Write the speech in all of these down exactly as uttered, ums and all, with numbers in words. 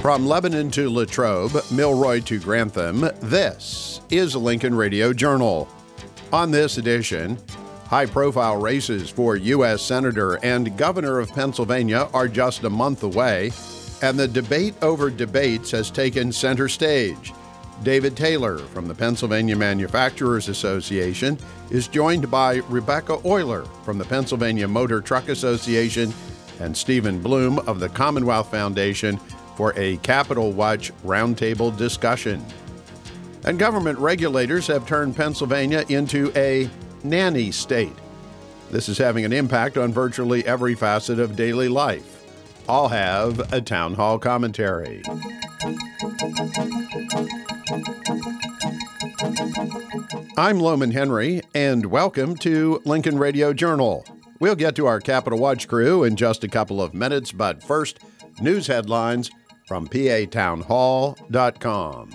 From Lebanon to Latrobe, Milroy to Grantham, this is Lincoln Radio Journal. On this edition, high-profile races for U S Senator and Governor of Pennsylvania are just a month away, and the debate over debates has taken center stage. David Taylor from the Pennsylvania Manufacturers Association is joined by Rebecca Euler from the Pennsylvania Motor Truck Association and Stephen Bloom of the Commonwealth Foundation for a Capitol Watch roundtable discussion. And government regulators have turned Pennsylvania into a nanny state. This is having an impact on virtually every facet of daily life. I'll have a town hall commentary. I'm Loman Henry, and welcome to Lincoln Radio Journal. We'll get to our Capitol Watch crew in just a couple of minutes, but first, news headlines from P A town hall dot com.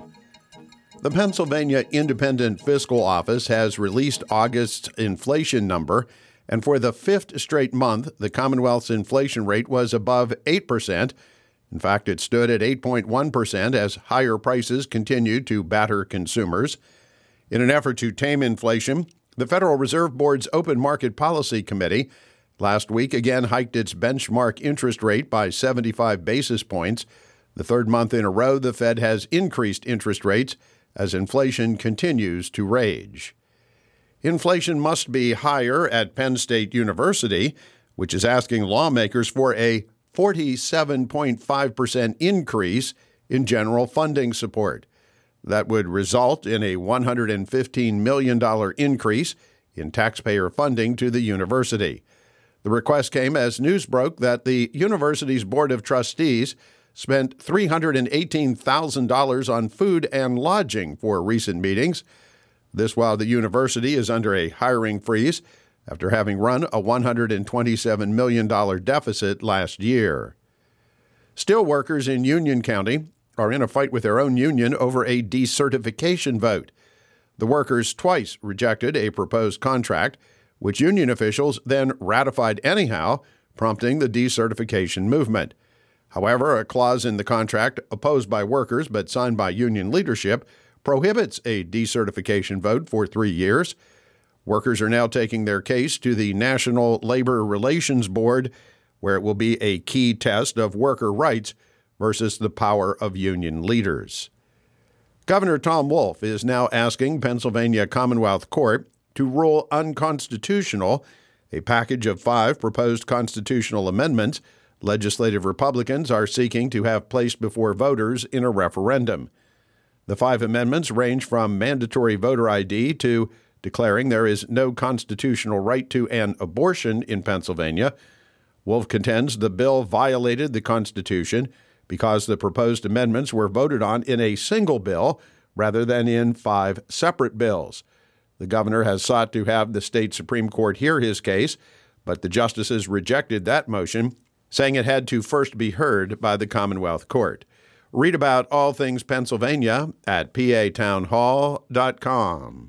The Pennsylvania Independent Fiscal Office has released August's inflation number, and for the fifth straight month, the Commonwealth's inflation rate was above eight percent. In fact, it stood at eight point one percent as higher prices continued to batter consumers. In an effort to tame inflation, the Federal Reserve Board's Open Market Policy Committee last week again hiked its benchmark interest rate by seventy-five basis points. The third month in a row, the Fed has increased interest rates as inflation continues to rage. Inflation must be higher at Penn State University, which is asking lawmakers for a forty-seven point five percent increase in general funding support. That would result in a one hundred fifteen million dollars increase in taxpayer funding to the university. The request came as news broke that the university's Board of Trustees spent three hundred eighteen thousand dollars on food and lodging for recent meetings. This while the university is under a hiring freeze after having run a one hundred twenty-seven million dollars deficit last year. Steelworkers in Union County are in a fight with their own union over a decertification vote. The workers twice rejected a proposed contract, which union officials then ratified anyhow, prompting the decertification movement. However, a clause in the contract opposed by workers but signed by union leadership prohibits a decertification vote for three years. Workers are now taking their case to the National Labor Relations Board, where it will be a key test of worker rights versus the power of union leaders. Governor Tom Wolf is now asking Pennsylvania Commonwealth Court to rule unconstitutional a package of five proposed constitutional amendments legislative Republicans are seeking to have placed before voters in a referendum. The five amendments range from mandatory voter I D to declaring there is no constitutional right to an abortion in Pennsylvania. Wolf contends the bill violated the Constitution because the proposed amendments were voted on in a single bill rather than in five separate bills. The governor has sought to have the state Supreme Court hear his case, but the justices rejected that motion, saying it had to first be heard by the Commonwealth Court. Read about all things Pennsylvania at P A town hall dot com.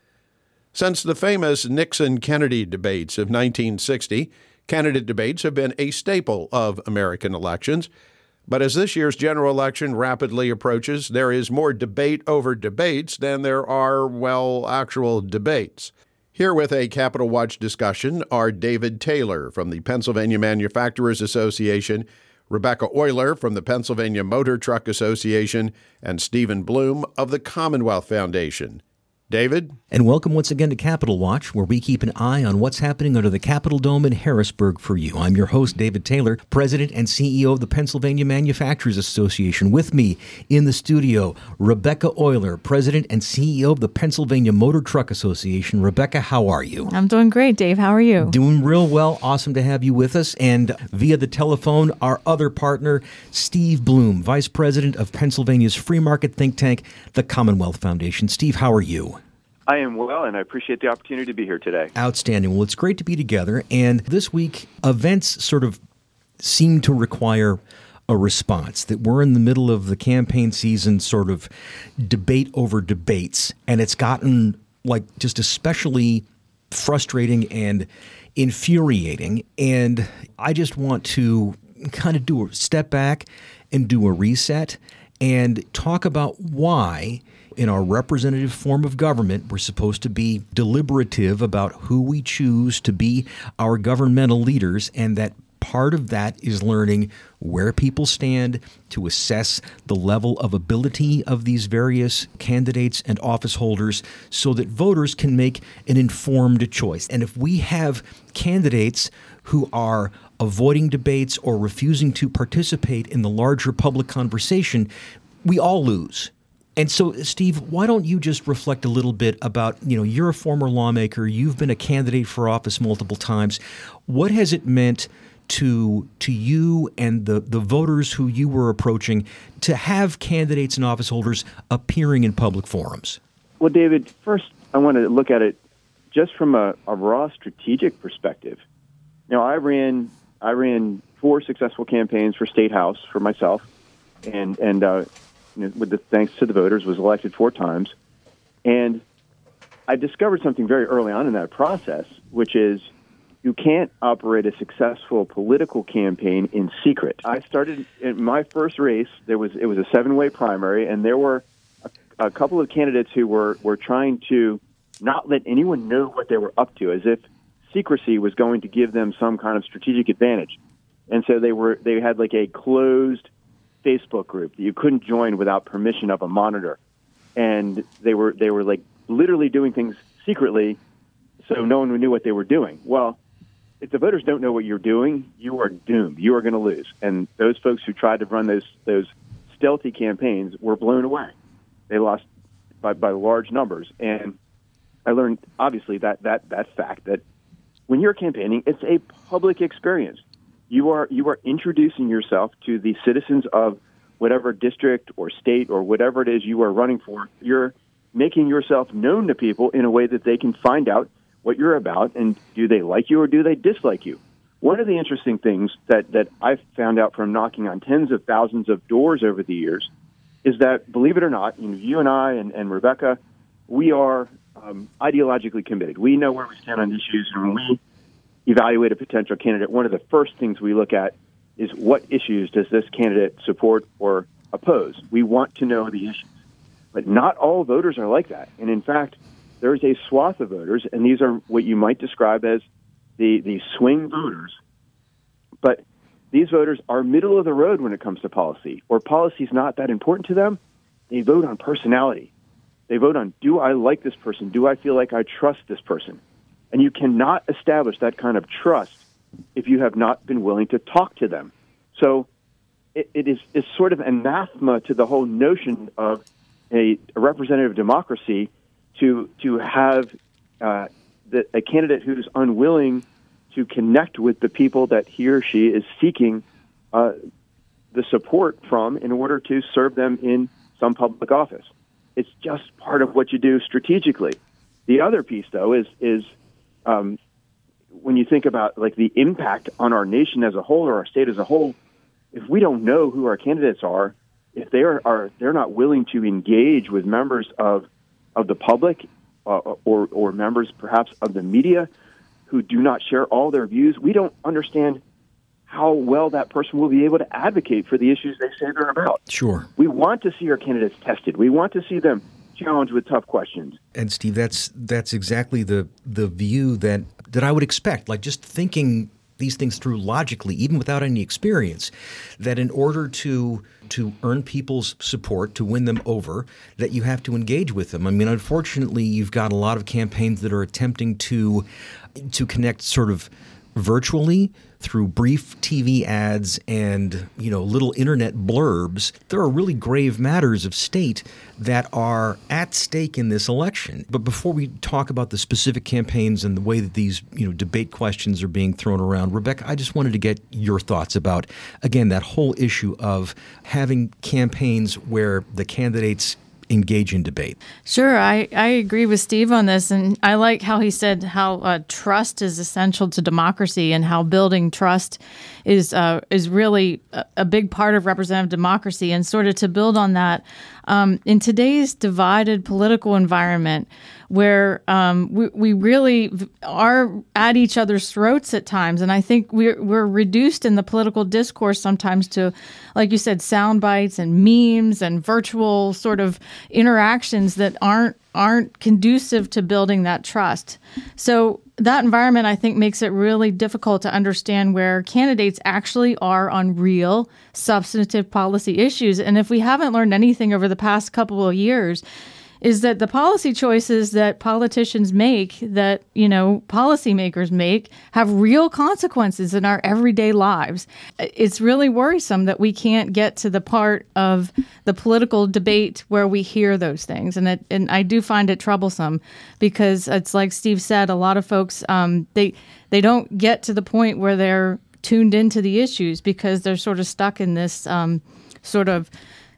Since the famous Nixon-Kennedy debates of nineteen sixty, candidate debates have been a staple of American elections. But as this year's general election rapidly approaches, there is more debate over debates than there are, well, actual debates. Here with a Capitol Watch discussion are David Taylor from the Pennsylvania Manufacturers Association, Rebecca Euler from the Pennsylvania Motor Truck Association, and Stephen Bloom of the Commonwealth Foundation. David? And welcome once again to Capitol Watch, where we keep an eye on what's happening under the Capitol Dome in Harrisburg for you. I'm your host, David Taylor, President and C E O of the Pennsylvania Manufacturers Association. With me in the studio, Rebecca Euler, President and C E O of the Pennsylvania Motor Truck Association. Rebecca, how are you? I'm doing great, Dave. How are you? Doing real well. Awesome to have you with us. And via the telephone, our other partner, Steve Bloom, Vice President of Pennsylvania's free market think tank, the Commonwealth Foundation. Steve, how are you? I am well, and I appreciate the opportunity to be here today. Outstanding. Well, it's great to be together. And this week, events sort of seem to require a response, that we're in the middle of the campaign season, sort of debate over debates. And it's gotten like just especially frustrating and infuriating. And I just want to kind of do a step back and do a reset and talk about why in our representative form of government, we're supposed to be deliberative about who we choose to be our governmental leaders, and that part of that is learning where people stand to assess the level of ability of these various candidates and office holders so that voters can make an informed choice. And if we have candidates who are avoiding debates or refusing to participate in the larger public conversation, we all lose. And so, Steve, why don't you just reflect a little bit about, you know, you're a former lawmaker, you've been a candidate for office multiple times. What has it meant to to you and the, the voters who you were approaching to have candidates and office holders appearing in public forums? Well, David, first I want to look at it just from a, a raw strategic perspective. Now, I ran I ran four successful campaigns for State House for myself, and and uh, you know, with the thanks to the voters, was elected four times. And I discovered something very early on in that process, which is you can't operate a successful political campaign in secret. I started in my first race. There was it was a seven-way primary, and there were a, a couple of candidates who were were trying to not let anyone know what they were up to, as if secrecy was going to give them some kind of strategic advantage. And so they were they had like a closed Facebook group that you couldn't join without permission of a monitor, and they were they were like literally doing things secretly, so no one knew what they were doing. Well, if the voters don't know what you're doing, you are doomed. You are going to lose. And those folks who tried to run those those stealthy campaigns were blown away. They lost by, by large numbers. And I learned, obviously, that, that, that fact that when you're campaigning, it's a public experience. You are you are introducing yourself to the citizens of whatever district or state or whatever it is you are running for. You're making yourself known to people in a way that they can find out what you're about, and do they like you or do they dislike you? One of the interesting things that, that I've found out from knocking on tens of thousands of doors over the years is that, believe it or not, you know, you and I and, and Rebecca, we are um, ideologically committed. We know where we stand on issues, and when we evaluate a potential candidate, one of the first things we look at is what issues does this candidate support or oppose. We want to know the issues. But not all voters are like that. And in fact, there's a swath of voters, and these are what you might describe as the, the swing voters. But these voters are middle of the road when it comes to policy, or policy is not that important to them. They vote on personality. They vote on, do I like this person? Do I feel like I trust this person? And you cannot establish that kind of trust if you have not been willing to talk to them. So it, it is it's sort of anathema to the whole notion of a, a representative democracy to to have uh, the, a candidate who's unwilling to connect with the people that he or she is seeking uh, the support from in order to serve them in some public office. It's just part of what you do strategically. The other piece, though, is is um, when you think about like the impact on our nation as a whole or our state as a whole. If we don't know who our candidates are, if they are, are they're not willing to engage with members of of the public uh, or or members perhaps of the media who do not share all their views, we don't understand how well that person will be able to advocate for the issues they say they're about. Sure. We want to see our candidates tested. We want to see them challenged with tough questions. And Steve, that's that's exactly the the view that that I would expect. Like just thinking these things through logically, even without any experience, that in order to to earn people's support, to win them over, that you have to engage with them. I mean, unfortunately, you've got a lot of campaigns that are attempting to to connect sort of virtually through brief T V ads and, you know, little internet blurbs. There are really grave matters of state that are at stake in this election. But before we talk about the specific campaigns and the way that these, you know, debate questions are being thrown around, Rebecca, I just wanted to get your thoughts about, again, that whole issue of having campaigns where the candidates engage in debate. Sure, I, I agree with Steve on this, and I like how he said how uh, trust is essential to democracy, and how building trust is uh, is really a, a big part of representative democracy. And sort of to build on that, Um, in today's divided political environment, where um, we, we really are at each other's throats at times, and I think we're we're reduced in the political discourse sometimes to, like you said, sound bites and memes and virtual sort of interactions that aren't aren't conducive to building that trust. So that environment, I think, makes it really difficult to understand where candidates actually are on real substantive policy issues. And if we haven't learned anything over the past couple of years, is that the policy choices that politicians make, that, you know, policymakers make, have real consequences in our everyday lives. It's really worrisome that we can't get to the part of the political debate where we hear those things. And it, and I do find it troublesome because it's like Steve said, a lot of folks, um, they they don't get to the point where they're tuned into the issues because they're sort of stuck in this um, sort of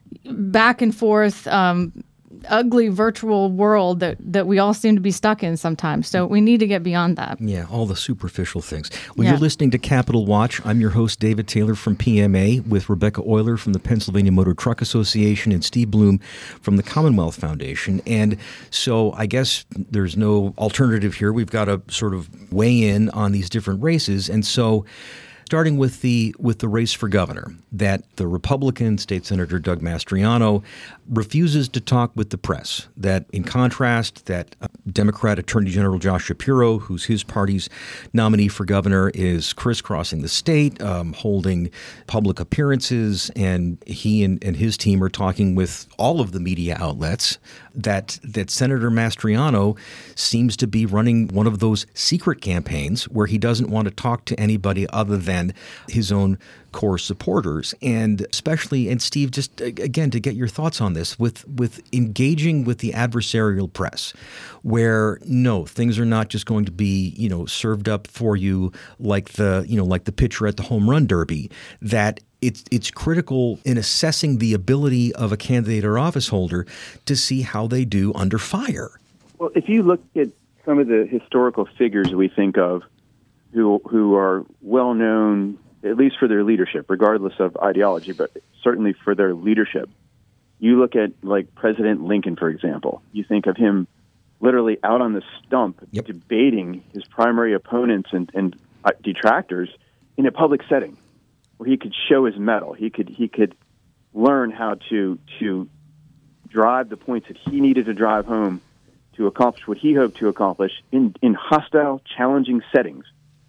back and forth um ugly virtual world that, that we all seem to be stuck in sometimes. So we need to get beyond that. Yeah, all the superficial things. Well, yeah. You're listening to Capital Watch. I'm your host, David Taylor from P M A, with Rebecca Euler from the Pennsylvania Motor Truck Association and Steve Bloom from the Commonwealth Foundation. And so I guess there's no alternative here. We've got to sort of weigh in on these different races. And so starting with the with the race for governor, that the Republican State Senator Doug Mastriano refuses to talk with the press. That, in contrast, that uh, Democrat Attorney General Josh Shapiro, who's his party's nominee for governor, is crisscrossing the state, um, holding public appearances, and he and, and his team are talking with all of the media outlets. That that Senator Mastriano seems to be running one of those secret campaigns where he doesn't want to talk to anybody other than his own core supporters. And especially, and Steve, just again, to get your thoughts on this, with with engaging with the adversarial press, where no, things are not just going to be, you know, served up for you like the, you know, like the pitcher at the home run derby, that It's it's critical in assessing the ability of a candidate or office holder to see how they do under fire. Well, if you look at some of the historical figures we think of who who are well known, at least for their leadership, regardless of ideology, but certainly for their leadership. You look at, like, President Lincoln, for example. You think of him literally out on the stump, yep, debating his primary opponents and, and uh, detractors in a public setting, where he could show his mettle. He could he could learn how to to drive the points that he needed to drive home to accomplish what he hoped to accomplish in, in hostile, challenging settings.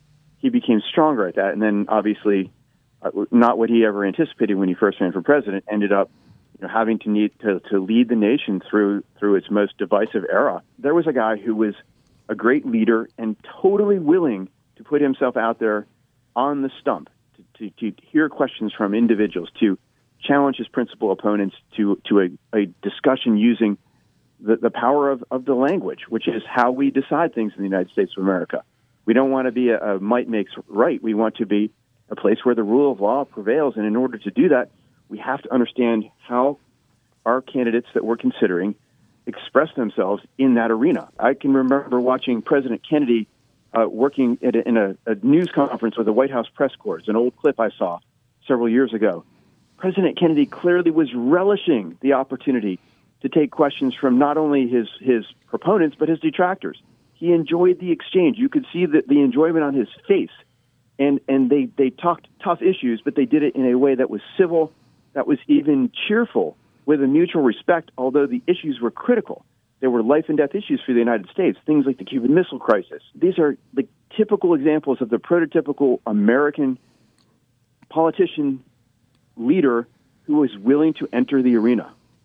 He became stronger at that, and then obviously, uh, not what he ever anticipated when he first ran for president, ended up, you know, having to need to, to lead the nation through through its most divisive era. There was a guy who was a great leader and totally willing to put himself out there on the stump, To, to hear questions from individuals, to challenge his principal opponents to, to a, a discussion using the, the power of, of the language, which is how we decide things in the United States of America. We don't want to be a, a might makes right. We want to be a place where the rule of law prevails. And in order to do that, we have to understand how our candidates that we're considering express themselves in that arena. I can remember watching President Kennedy Uh, working at a, in a, a news conference with the White House press corps. An old clip I saw several years ago. President Kennedy clearly was relishing the opportunity to take questions from not only his, his proponents, but his detractors. He enjoyed the exchange. You could see the, the enjoyment on his face. And, and they, they talked tough issues, but they did it in a way that was civil, that was even cheerful, with a mutual respect, although the issues were critical. There were life and death issues for the United States, things like the Cuban Missile Crisis. These are the typical examples of the prototypical American politician leader who is willing to enter the arena.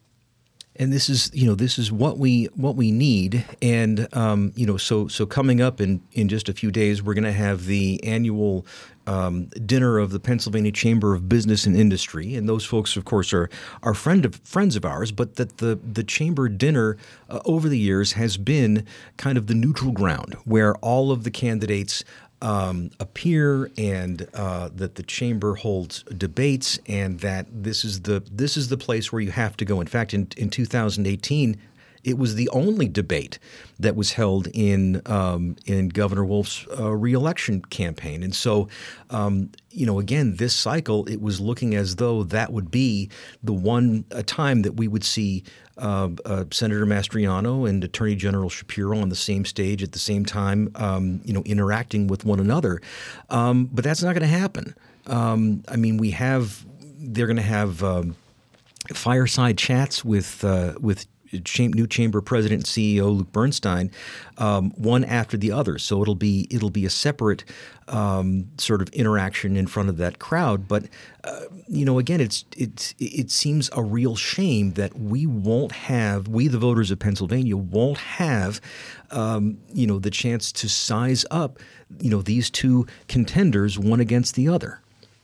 And this is, you know, this is what we what we need. And, um, you know, so so coming up in, in just a few days, we're going to have the annual um, dinner of the Pennsylvania Chamber of Business and Industry. And those folks, of course, are, are friend of, friends of ours. But that the, the chamber dinner uh, over the years has been kind of the neutral ground where all of the candidates Um, appear, and uh, that the chamber holds debates, and that this is the this is the place where you have to go. In fact, in, in two thousand eighteen, it was the only debate that was held in um, in Governor Wolf's uh, reelection campaign. And so, um, you know, again, this cycle, it was looking as though that would be the one a time that we would see uh, uh, Senator Mastriano and Attorney General Shapiro on the same stage at the same time, um, you know, interacting with one another. Um, but that's not going to happen. Um, I mean, we have they're going to have um, fireside chats with uh, with. New Chamber President and C E O Luke Bernstein, um, one after the other. So it'll be it'll be a separate um, sort of interaction in front of that crowd. But uh, you know, again, it's it's it seems a real shame that we won't have we the voters of Pennsylvania won't have um, you know the chance to size up you know these two contenders one against the other.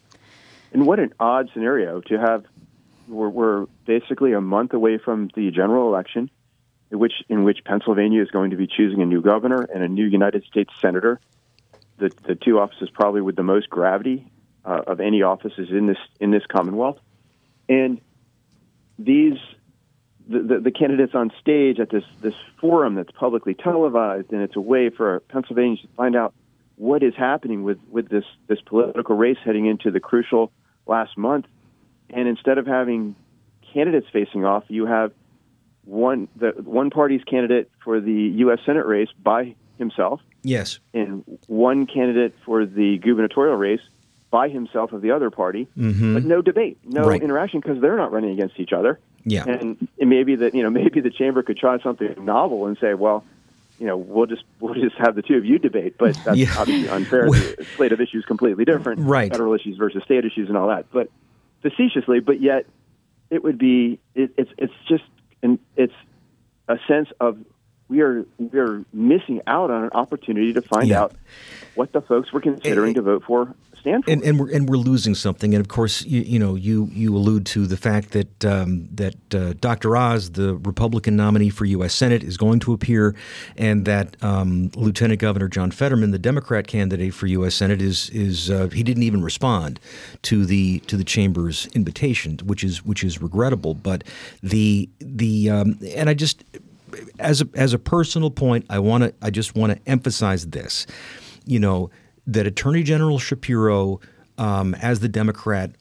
And what an odd scenario to have. We're, we're basically a month away from the general election, in which in which Pennsylvania is going to be choosing a new governor and a new United States senator. The the two offices probably with the most gravity uh, of any offices in this in this Commonwealth, and these the, the the candidates on stage at this this forum that's publicly televised, and it's a way for Pennsylvanians to find out what is happening with with this this political race heading into the crucial last month. And instead of having candidates facing off, you have one the one party's candidate for the U S Senate race by himself. Yes. And one candidate for the gubernatorial race by himself of the other party. Mm-hmm. But no debate, no right. interaction, because they're not running against each other. Yeah. And it may be that, you know, maybe the chamber could try something novel and say, well, you know, we'll just we'll just have the two of you debate, but that's yeah. obviously unfair. The slate of issues completely different. Right. Federal issues versus state issues and all that. But facetiously, but yet it would be it, it's it's just an, it's a sense of we are we are missing out on an opportunity to find yeah. out what the folks we're considering it, to vote for stand for. And, and we're and we're losing something. And of course, you, you know, you you allude to the fact that um, that uh, Doctor Oz, the Republican nominee for U S Senate, is going to appear, and that um, Lieutenant Governor John Fetterman, the Democrat candidate for U S Senate, is is uh, he didn't even respond to the to the chamber's invitation, which is which is regrettable. But the the um, and I just as a as a personal point, I want to I just want to emphasize this, you know. That Attorney General Shapiro, um, as the Democrat,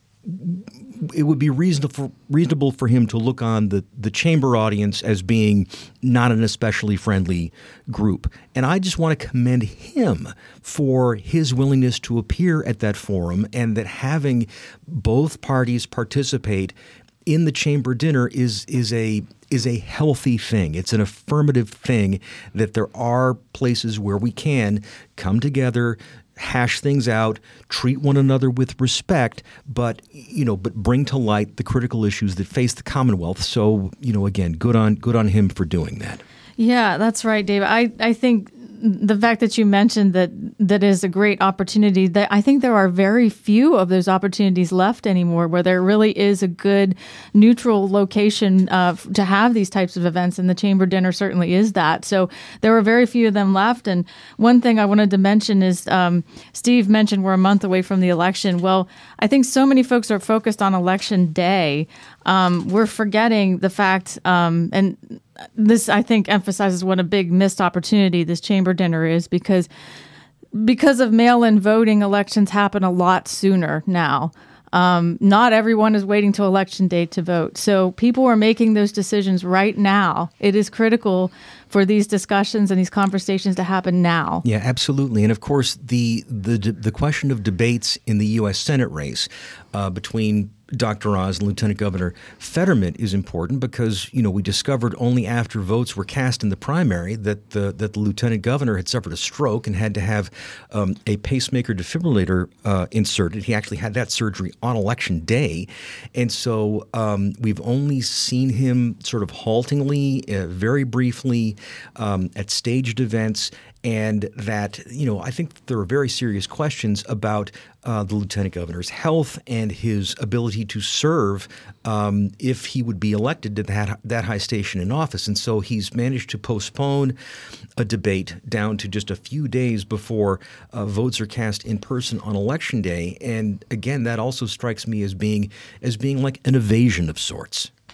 it would be reasonable for, reasonable for him to look on the, the chamber audience as being not an especially friendly group. And I just want to commend him for his willingness to appear at that forum, and that having both parties participate in the chamber dinner is is a is a healthy thing. It's an affirmative thing that there are places where we can come together, hash things out, treat one another with respect, but you know, but bring to light the critical issues that face the Commonwealth. So, you know, again, good on good on him for doing that. Yeah, that's right, David. I, I think the fact that you mentioned that that is a great opportunity, that I think there are very few of those opportunities left anymore where there really is a good neutral location uh, to have these types of events, and the chamber dinner certainly is that. So there are very few of them left. And one thing I wanted to mention is um, Steve mentioned we're a month away from the election. Well, I think so many folks are focused on election day. Um, we're forgetting the fact, um, and this, I think, emphasizes what a big missed opportunity this chamber dinner is, because because of mail-in voting, elections happen a lot sooner now. Um, not everyone is waiting till election day to vote. So people are making those decisions right now. It is critical for these discussions and these conversations to happen now. Yeah, absolutely. And of course, the the the question of debates in the U S Senate race uh, between Doctor Oz and Lieutenant Governor Fetterman is important, because, you know, we discovered only after votes were cast in the primary that the that the Lieutenant Governor had suffered a stroke and had to have um, a pacemaker defibrillator uh, inserted. He actually had that surgery on election day. And so um, we've only seen him sort of haltingly, uh, very briefly um, at staged events. And that, you know, I think there are very serious questions about uh, the lieutenant governor's health and his ability to serve um, if he would be elected to that that high station in office. And so he's managed to postpone a debate down to just a few days before uh, votes are cast in person on election day. And again, that also strikes me as being as being like an evasion of sorts.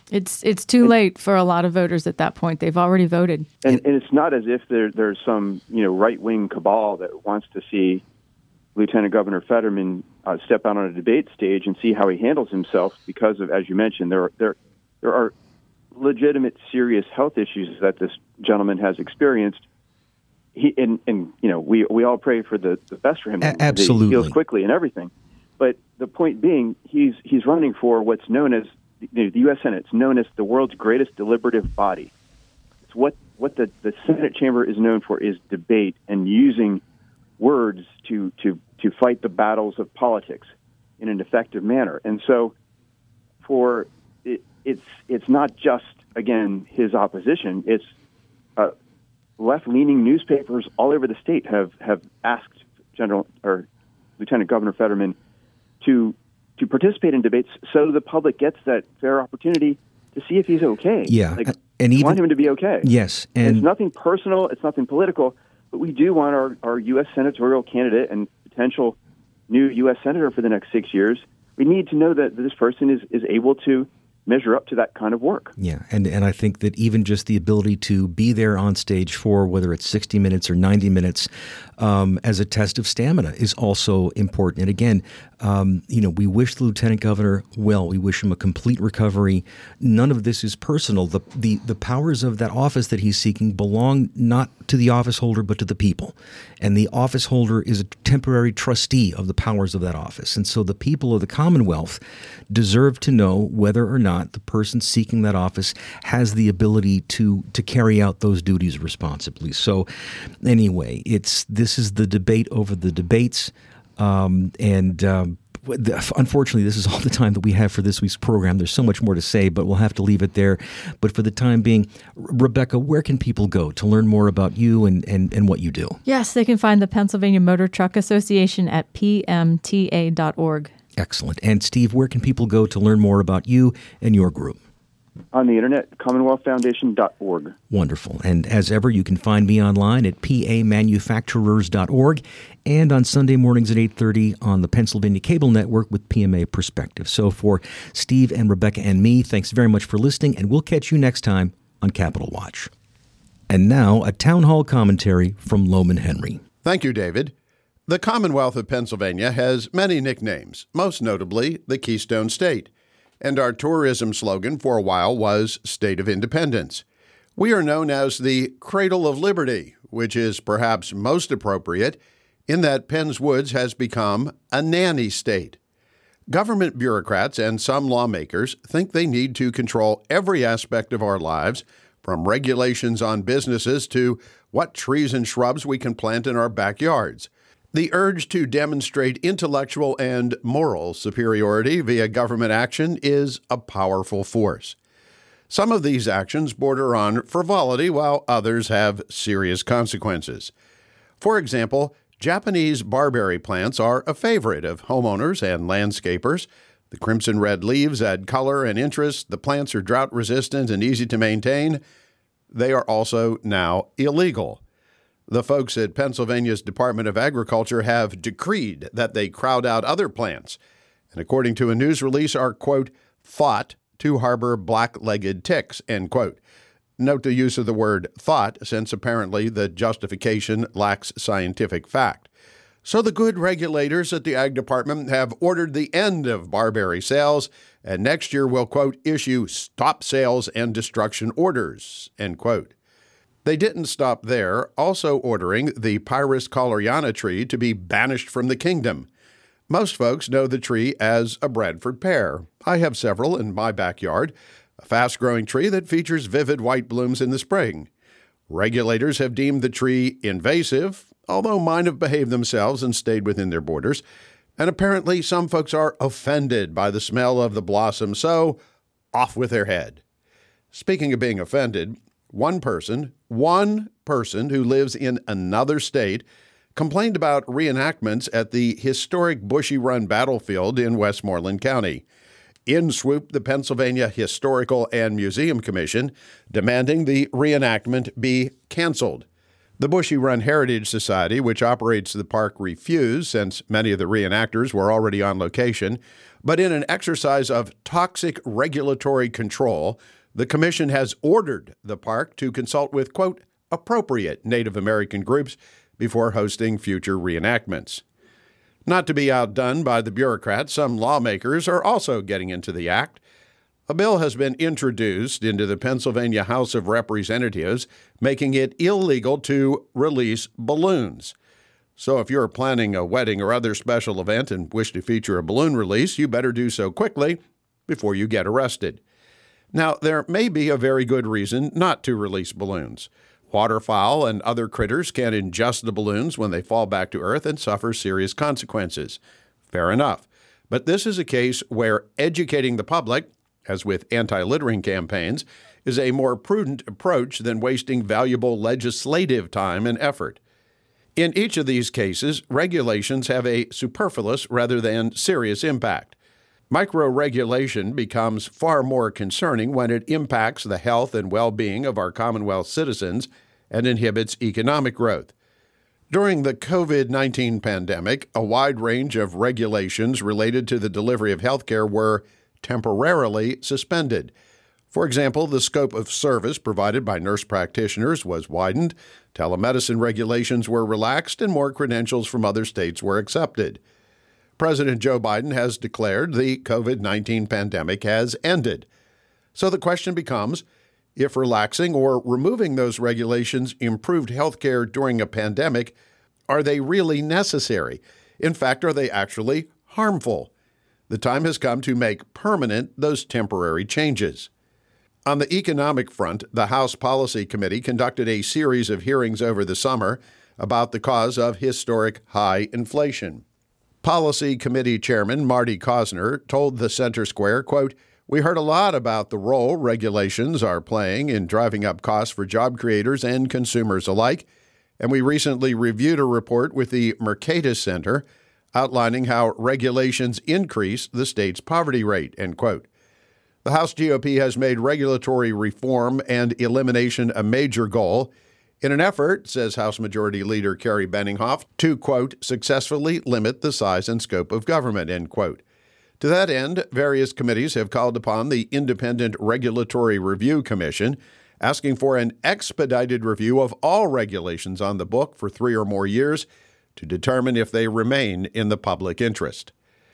It's it's too late for a lot of voters at that point. They've already voted. And, and it's not as if there, there's some you know right-wing cabal that wants to see Lieutenant Governor Fetterman uh, step out on a debate stage and see how he handles himself because of, as you mentioned, there there there are legitimate, serious health issues that this gentleman has experienced. He and, and you know we we all pray for the, the best for him. A- absolutely, he heals quickly and everything. But the point being, he's he's running for what's known as the, the U S Senate. It's known as the world's greatest deliberative body. It's what what the, the Senate chamber is known for is debate and using words to to to fight the battles of politics in an effective manner. And so, for it, it's it's not just again his opposition. It's uh, left-leaning newspapers all over the state have have asked General or Lieutenant Governor Fetterman to to participate in debates so the public gets that fair opportunity to see if he's okay. Yeah, like, and we even want him to be okay. Yes, and, and it's nothing personal. It's nothing political. But we do want our, our U S senatorial candidate and potential new U S senator for the next six years. We need to know that this person is, is able to measure up to that kind of work. Yeah, and, and I think that even just the ability to be there on stage for whether it's sixty minutes or ninety minutes um, as a test of stamina is also important. And again, um, you know, we wish the lieutenant governor well. We wish him a complete recovery. None of this is personal. The, the, the powers of that office that he's seeking belong not to the office holder, but to the people. And the office holder is a temporary trustee of the powers of that office. And so the people of the Commonwealth deserve to know whether or not the person seeking that office has the ability to to carry out those duties responsibly. So anyway, it's this is the debate over the debates. Um, and um, unfortunately, this is all the time that we have for this week's program. There's so much more to say, but we'll have to leave it there. But for the time being, Rebecca, where can people go to learn more about you and, and, and what you do? Yes, they can find the Pennsylvania Motor Truck Association at p m t a dot org. Excellent. And Steve, where can people go to learn more about you and your group? On the internet, commonwealth foundation dot org. Wonderful. And as ever, you can find me online at p a manufacturers dot org and on Sunday mornings at eight thirty on the Pennsylvania Cable Network with P M A Perspective. So for Steve and Rebecca and me, thanks very much for listening, and we'll catch you next time on Capitol Watch. And now, a town hall commentary from Loman Henry. Thank you, David. The Commonwealth of Pennsylvania has many nicknames, most notably the Keystone State. And our tourism slogan for a while was State of Independence. We are known as the Cradle of Liberty, which is perhaps most appropriate in that Penns Woods has become a nanny state. Government bureaucrats and some lawmakers think they need to control every aspect of our lives, from regulations on businesses to what trees and shrubs we can plant in our backyards. The urge to demonstrate intellectual and moral superiority via government action is a powerful force. Some of these actions border on frivolity, while others have serious consequences. For example, Japanese barberry plants are a favorite of homeowners and landscapers. The crimson red leaves add color and interest. The plants are drought-resistant and easy to maintain. They are also now illegal. The folks at Pennsylvania's Department of Agriculture have decreed that they crowd out other plants, and according to a news release, are, quote, thought to harbor black-legged ticks, end quote. Note the use of the word thought, since apparently the justification lacks scientific fact. So the good regulators at the Ag Department have ordered the end of barberry sales, and next year will, quote, issue stop sales and destruction orders, end quote. They didn't stop there, also ordering the Pyrus Coloriana tree to be banished from the kingdom. Most folks know the tree as a Bradford pear. I have several in my backyard, a fast-growing tree that features vivid white blooms in the spring. Regulators have deemed the tree invasive, although mine have behaved themselves and stayed within their borders. And apparently some folks are offended by the smell of the blossom, so off with their head. Speaking of being offended, One person, one person who lives in another state complained about reenactments at the historic Bushy Run battlefield in Westmoreland County. In swooped the Pennsylvania Historical and Museum Commission, demanding the reenactment be canceled. The Bushy-run Heritage Society, which operates the park, refused, since many of the reenactors were already on location. But in an exercise of toxic regulatory control, the commission has ordered the park to consult with, quote, appropriate Native American groups before hosting future reenactments. Not to be outdone by the bureaucrats, some lawmakers are also getting into the act. A bill has been introduced into the Pennsylvania House of Representatives, making it illegal to release balloons. So if you're planning a wedding or other special event and wish to feature a balloon release, you better do so quickly before you get arrested. Now, there may be a very good reason not to release balloons. Waterfowl and other critters can ingest the balloons when they fall back to earth and suffer serious consequences. Fair enough. But this is a case where educating the public, as with anti-littering campaigns, is a more prudent approach than wasting valuable legislative time and effort. In each of these cases, regulations have a superfluous rather than serious impact. Micro-regulation becomes far more concerning when it impacts the health and well-being of our Commonwealth citizens and inhibits economic growth. During the covid nineteen pandemic, a wide range of regulations related to the delivery of health care were temporarily suspended. For example, the scope of service provided by nurse practitioners was widened, telemedicine regulations were relaxed, and more credentials from other states were accepted. President Joe Biden has declared the covid nineteen pandemic has ended. So the question becomes, if relaxing or removing those regulations improved health care during a pandemic, are they really necessary? In fact, are they actually harmful? The time has come to make permanent those temporary changes. On the economic front, the House Policy Committee conducted a series of hearings over the summer about the cause of historic high inflation. Policy Committee Chairman Marty Cosner told the Center Square, quote, "We heard a lot about the role regulations are playing in driving up costs for job creators and consumers alike, and we recently reviewed a report with the Mercatus Center outlining how regulations increase the state's poverty rate," end quote. The House G O P has made regulatory reform and elimination a major goal in an effort, says House Majority Leader Kerry Benninghoff, to, quote, successfully limit the size and scope of government, end quote. To that end, various committees have called upon the Independent Regulatory Review Commission, asking for an expedited review of all regulations on the book for three or more years to determine if they remain in the public interest.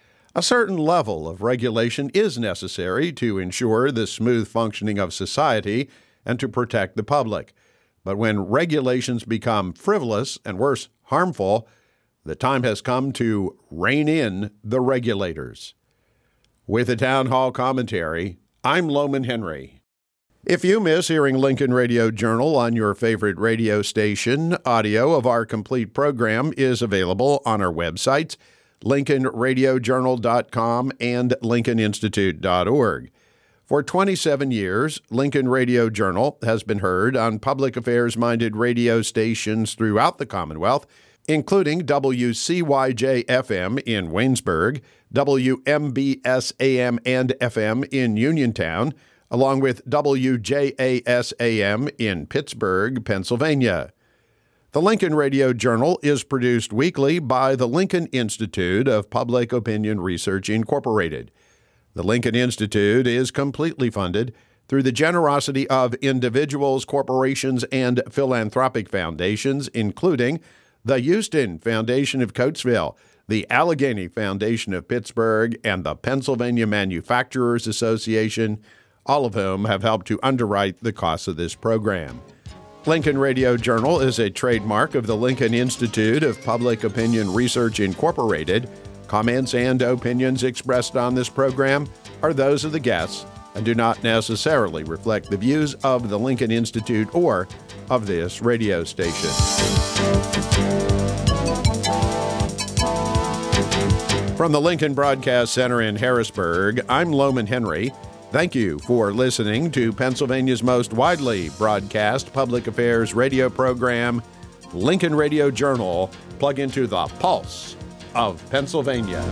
A certain level of regulation is necessary to ensure the smooth functioning of society and to protect the public. But when regulations become frivolous and, worse, harmful, the time has come to rein in the regulators. With a town hall commentary, I'm Loman Henry. If you miss hearing Lincoln Radio Journal on your favorite radio station, audio of our complete program is available on our websites, lincoln radio journal dot com and lincoln institute dot org. For twenty-seven years, Lincoln Radio Journal has been heard on public affairs-minded radio stations throughout the Commonwealth, including W C Y J F M in Waynesburg, W M B S A M and F M in Uniontown, along with W J A S A M in Pittsburgh, Pennsylvania. The Lincoln Radio Journal is produced weekly by the Lincoln Institute of Public Opinion Research, Incorporated. The Lincoln Institute is completely funded through the generosity of individuals, corporations, and philanthropic foundations, including the Houston Foundation of Coatesville, the Allegheny Foundation of Pittsburgh, and the Pennsylvania Manufacturers Association, all of whom have helped to underwrite the costs of this program. Lincoln Radio Journal is a trademark of the Lincoln Institute of Public Opinion Research, Incorporated. Comments and opinions expressed on this program are those of the guests and do not necessarily reflect the views of the Lincoln Institute or of this radio station. From the Lincoln Broadcast Center in Harrisburg, I'm Loman Henry. Thank you for listening to Pennsylvania's most widely broadcast public affairs radio program, Lincoln Radio Journal. Plug into the pulse of Pennsylvania.